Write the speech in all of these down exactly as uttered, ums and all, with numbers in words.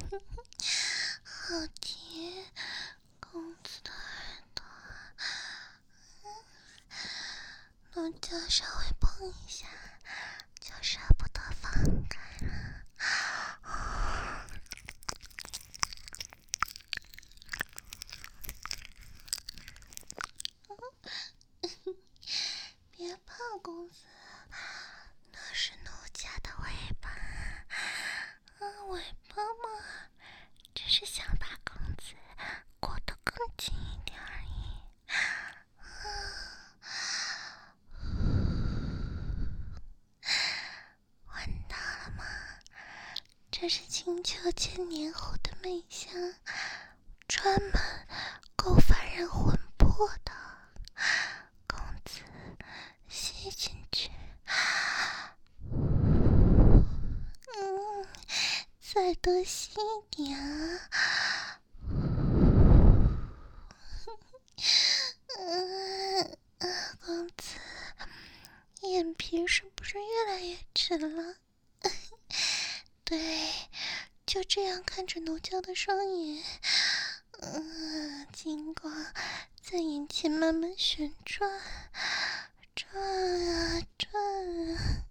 好甜，公子的耳朵，奴家稍微碰一下，就舍不得放开了。别怕，公子，那是奴家的尾巴。啊，尾巴嘛，只是想把公子裹得更紧一点而已。闻到了吗？这是金秋千年后的美香，专门勾凡人魂魄的。公子吸进去，嗯，再多吸一点啊。嗯，公子，眼皮是不是越来越直了？对，就这样看着奴家的双眼，嗯，金光在眼前慢慢旋转，转啊转啊。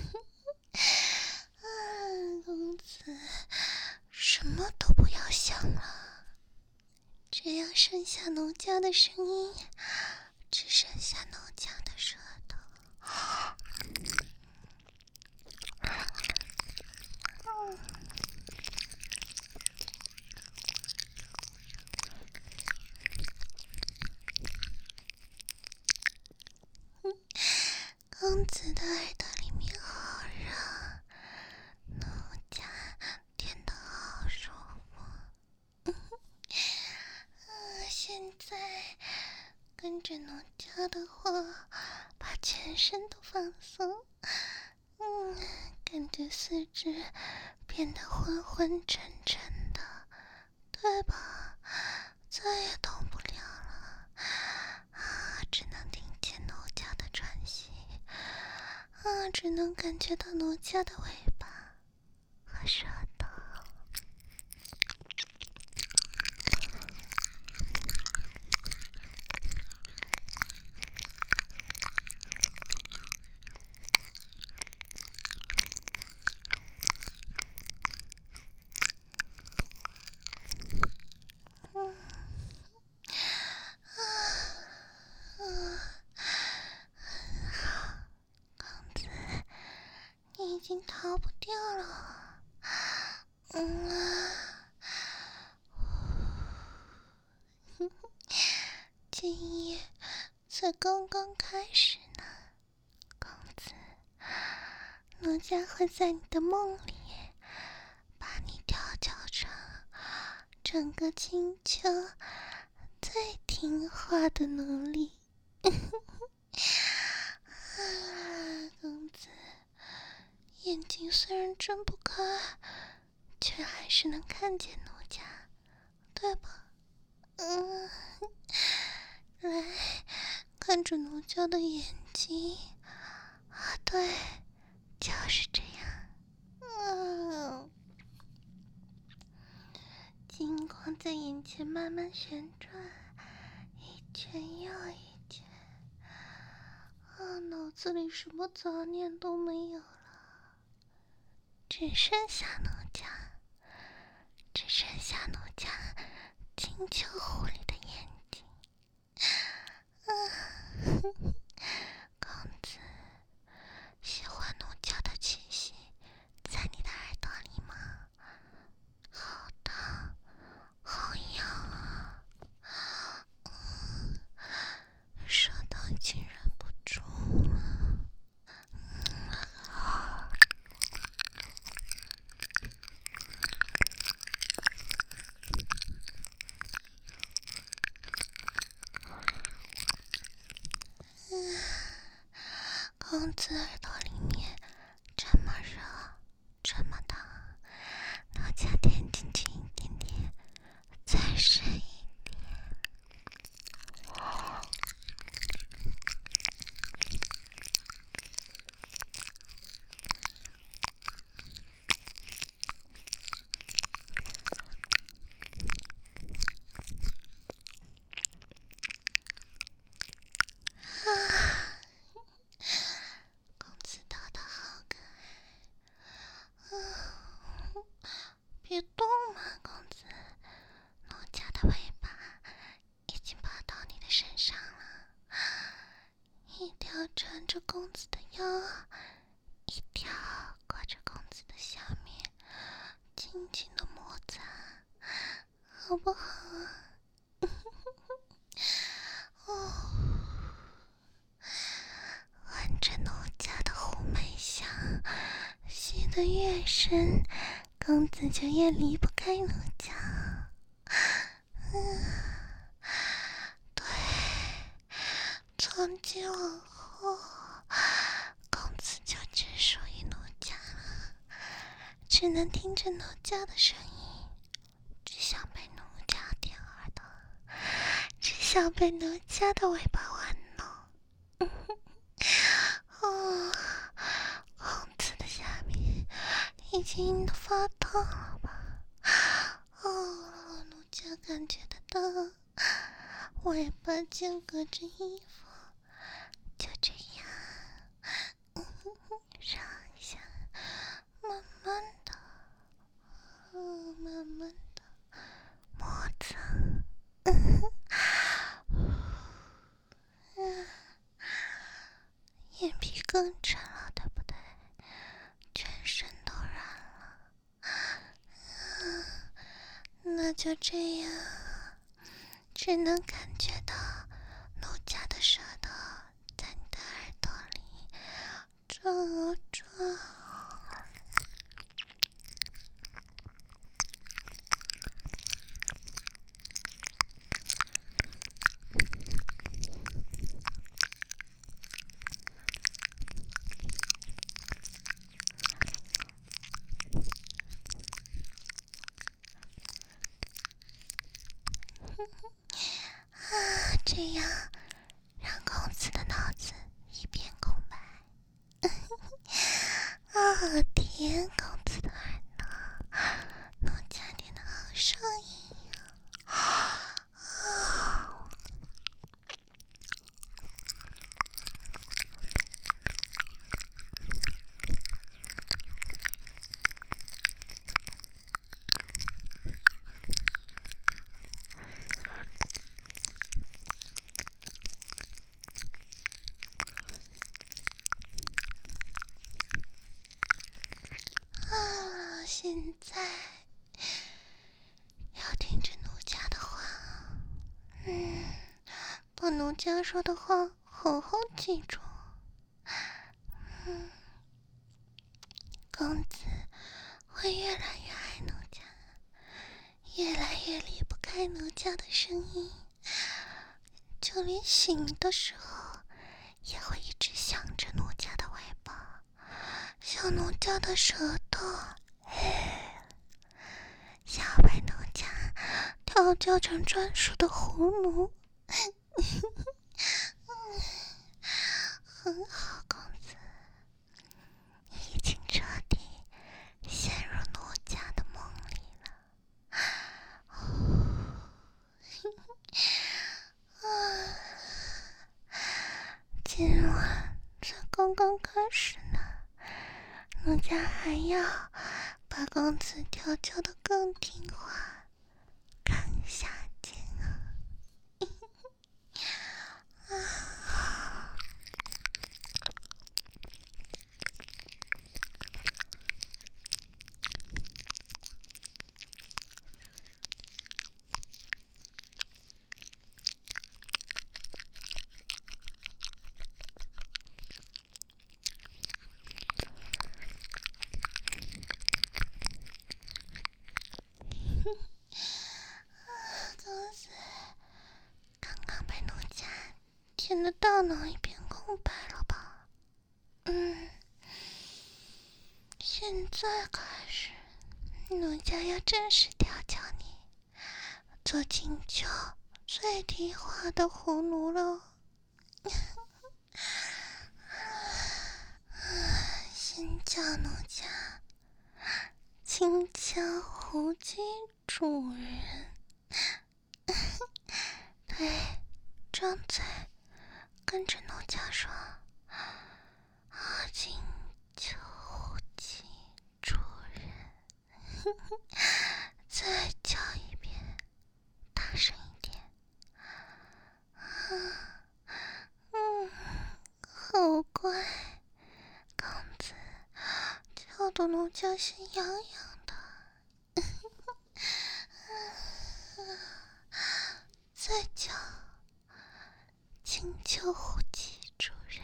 啊，公子，什么都不要想了，只要剩下奴家的声音，只剩下奴家的舌头。嗯，公子的耳朵里面好热，奴家舔得好舒服。嗯，现在跟着奴家的话，把全身都放松。嗯，感觉四肢变得昏昏沉沉的，对吧？再也动不了了，啊，只能听见奴家的喘息，啊，只能感觉到奴家的尾巴和舌头。已经逃不掉了。嗯啊，今夜才刚刚开始呢，公子，奴家会在你的梦里把你调教成整个金秋最听话的奴隶。啊，公子，眼睛虽然睁不开，却还是能看见奴家，对吧？嗯，来，看着奴家的眼睛。啊，对，就是这样。嗯，金光在眼前慢慢旋转，一圈又一圈。啊，脑子里什么杂念都没有了，只剩下奴家，只剩下奴家金秋狐狸的眼睛。啊，公子，喜欢奴家的气息在你的耳朵里吗？好烫，好痒啊！嗯，舌头已经忍不住了。嗯啊，公子耳朵里面这么热，这么烫，奴家点进去一点点，再深一点。 好不好啊？哦，闻着奴家的狐媚香，吸得越深，公子就越离不开奴家。嗯，对，从今往后，公子就只属于奴家了，只能听着奴家的声音，只想被奴家舔耳朵，只想被奴家的尾巴玩弄。哦，公子的下面已经硬得发烫了吧？哦，奴家感觉得到，尾巴间隔着衣服，就这样，嗯哼哼，上下，慢慢的，嗯，慢慢的摩擦，嗯哼，嗯，眼皮更沉了，对不对？全身都软了，嗯，那就这样，只能感觉到奴家的舌头在你的耳朵里转啊转。啊，这样让公子的脑子一片空白。啊，舔公子的耳朵，奴家舔的好上瘾呀！啊，啊，现在要听着奴家的话，嗯，把奴家说的话好好记住。嗯，公子会越来越爱奴家，越来越离不开奴家的声音，就连醒的时候也会一直想着奴家的尾巴，想奴家的舌头，想要被奴家调教成专属的葫芦。很好，公子，你已经彻底陷入奴家的梦里了。今晚才刚刚开始呢，奴家还要把公子调教得更听话，更下贱啊！啊，公子刚刚被奴家舔的大脑一片空白了吧？嗯，现在开始，奴家要正式调教你，做请求最听话的葫芦了。先叫奴家请叫狐姬主人。对，张嘴跟着奴家说，啊，请求狐姬主人。再叫一遍，大声一点。啊，嗯，好乖，公子叫的奴家心痒痒的。 再叫，请求呼吸主人。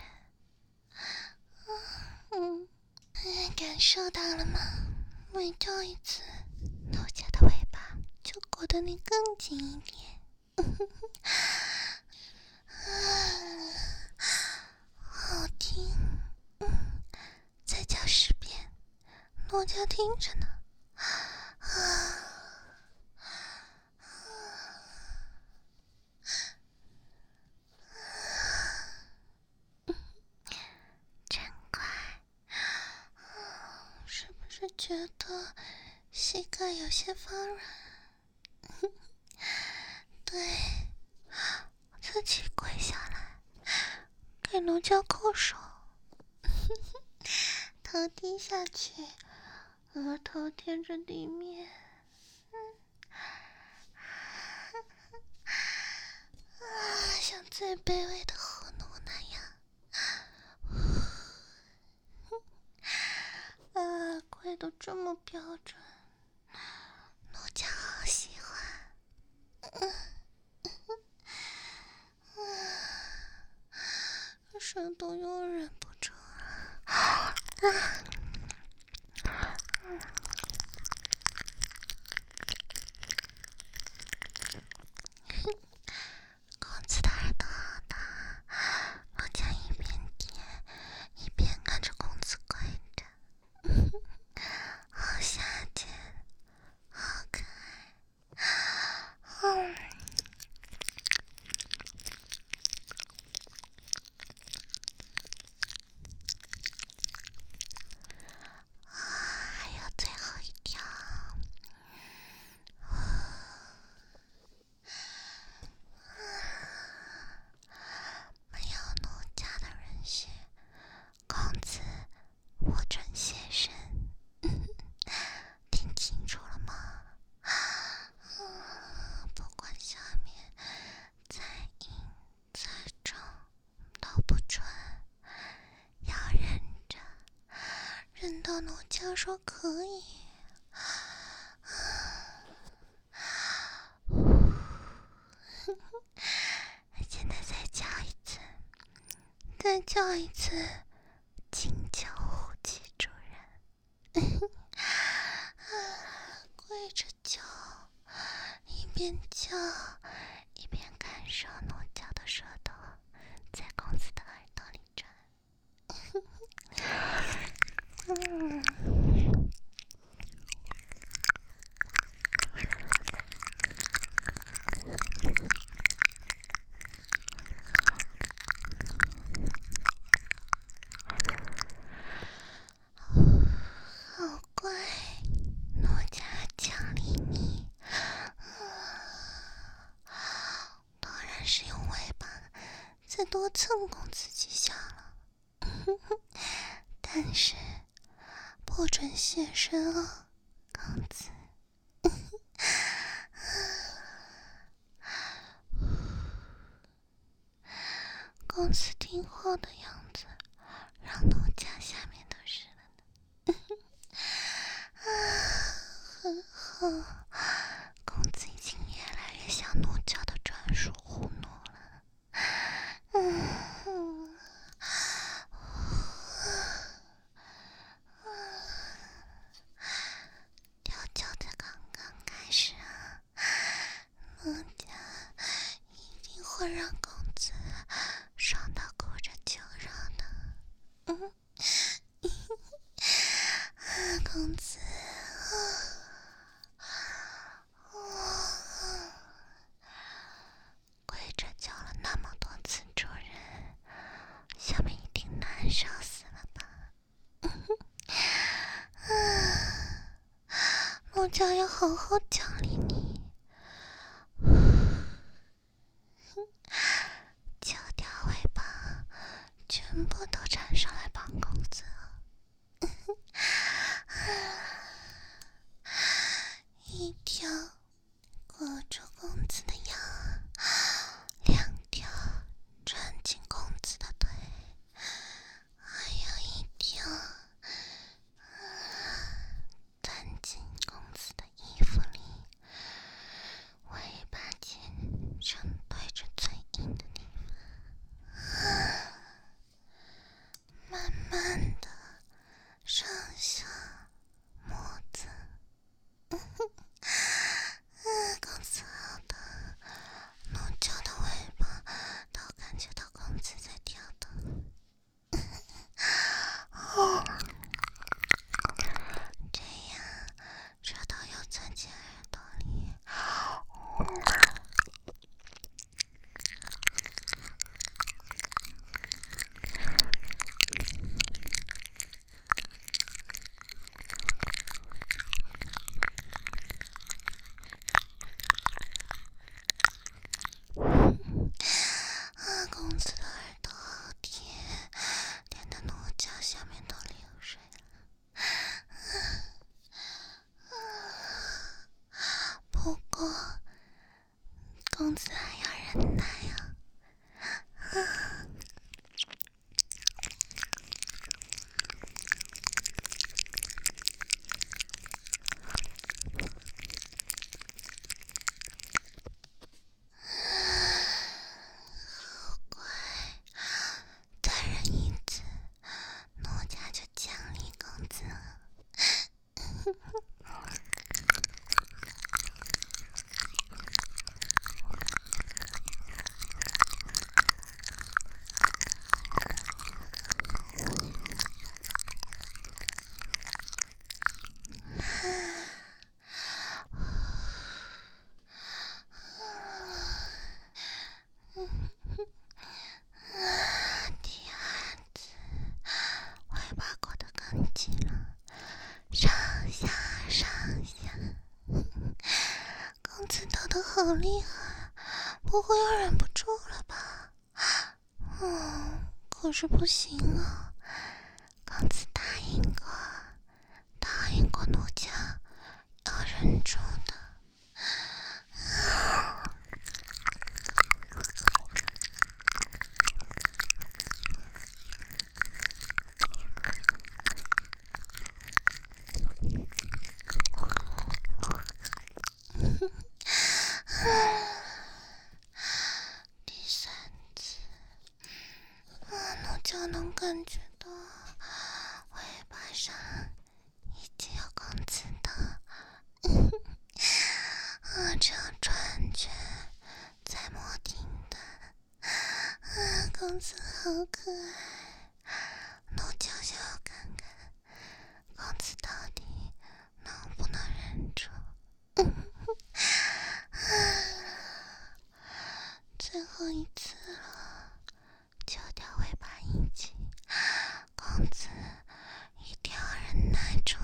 嗯嗯，感受到了吗？每叫一次，奴家的尾巴就裹得你更紧一点。好听。嗯，再叫十遍，奴家听着呢。真乖，是不是觉得膝盖有些发软？对，自己跪下来，给奴家叩首，头低下去，额头贴着地面。啊，像最卑微的狐奴那样。啊，跪得这么标准，奴家好喜欢。嗯嗯，舌头又忍不住了。啊嗯公子的耳朵好大，奴家一边舔一边看着公子跪着。好下贱，好可爱。嗯，啊，还有最后一条。没有奴家的允许，公子我准现身。听清楚了吗？不管下面再硬再重都不准，要忍着，忍到奴家说可以。现在再叫一次，再叫一次，请求呼气主人。跪着叫，一边叫一边感受奴家的舌头在公子的耳朵里转。嗯，好乖，奴家奖励你。当然是用尾巴再多蹭公子几下了。但是不准现身啊，公子。公子听话的样子，让奴家下面都湿了呢。啊，很好，公子已经越来越像奴家的专属狐奴了。嗯，调教才刚刚开始啊，奴家一定会让公子爽到哭着求饶的。嗯，公子，跪着叫了那么多次主人，下面一定难受死了吧？奴家要好好奖励你。九条尾巴全部都缠上来帮公子了。一条裹住公子的腰，两条穿进公子的腿，还有一条钻进公子的衣服里，尾巴尖撑忍耐啊！好乖，再忍一次，奴家就奖励公子了。第二次，尾巴裹得更紧了，上下上下。公子抖得好厉害，不会要忍不住了吧？嗯，可是不行啊，公子答应过，答应过奴家要忍住的。第三次，啊，奴家能感觉到尾巴上已经有公子的，啊，这样转圈在摩顶的，啊，公子好可爱，奴家想要看看公子到底能不能忍住。最后一次了，揪掉尾巴一起，公子一定要忍耐住。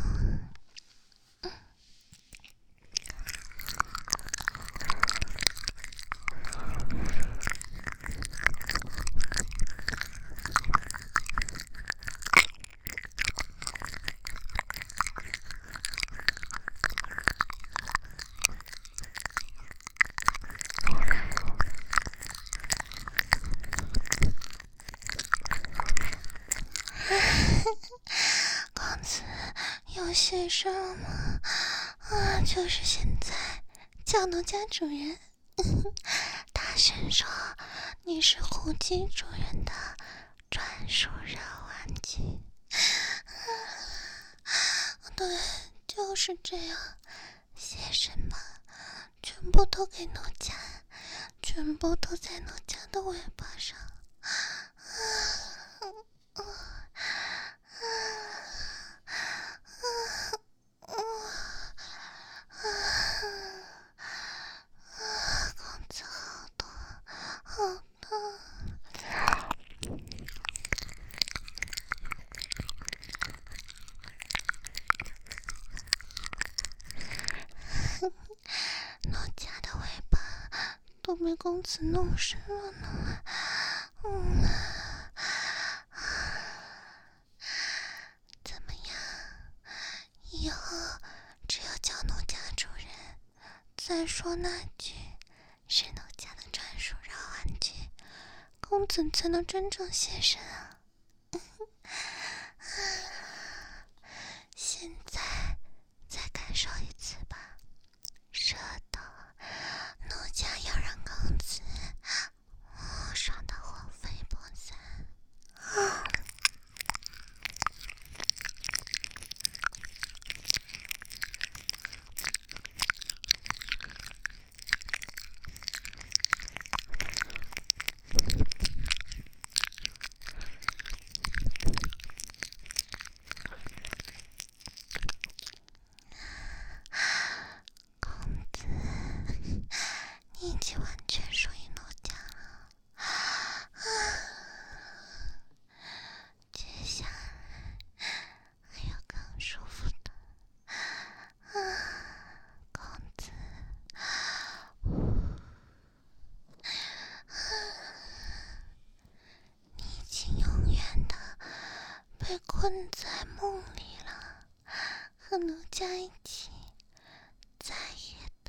公子有先生了吗？啊，就是现在，叫奴家主人。大声说你是虎姬主人的专属肉玩具。对，就是这样，谢什么，全部都给奴家，全部都在奴家的尾巴上。公子好痛，好痛！奴家的尾巴都被公子弄湿了呢。嗯，怎么样？以后只有叫奴家主人，再说那句是奴家的专属肉玩具，公子才能真正现身啊！现在再感受一次吧，舌头，奴家要让公子哦爽到魂飞魄散。啊公子，你已经完全属于奴家了。啊，接下来还有更舒服的。啊，公子，你已经永远的被困在梦里了，和奴家一起再也